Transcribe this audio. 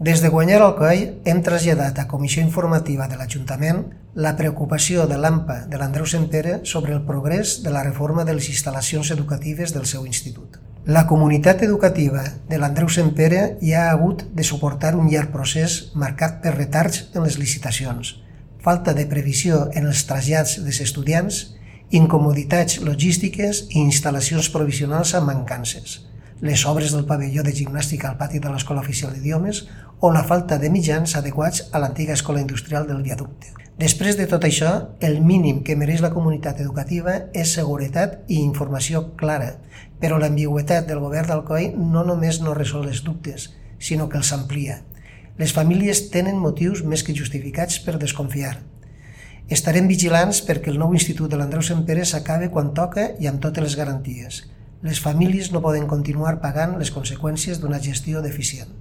Des de guanyar Alcoi hem traslladat a Comissió Informativa de l'Ajuntament la preocupació de l'AMPA de l'Andreu Sempere sobre el progrés de la reforma de les instal·lacions educatives del seu institut. La comunitat educativa de l'Andreu Sempere ja ha hagut de suportar un llarg procés marcat per retards en les licitacions, falta de previsió en els trasllats dels estudiants, incomoditats logístiques i instal·lacions provisionals amb mancances, les obres del pavelló de gimnàstica al pati de l'Escola Oficial d'Idiomes o la falta de mitjans adequats a l'antiga Escola Industrial del Viaducte. Després de tot això, el mínim que mereix la comunitat educativa és seguretat i informació clara, però l'ambigüitat del govern d'Alcoi no només no resol els dubtes, sinó que els amplia. Les famílies tenen motius més que justificats per desconfiar. Estarem vigilants perquè el nou institut de l'Andreu Sempere s'acabe quan toca i amb totes les garanties. Les famílies no poden continuar pagant les conseqüències d'una gestió deficient.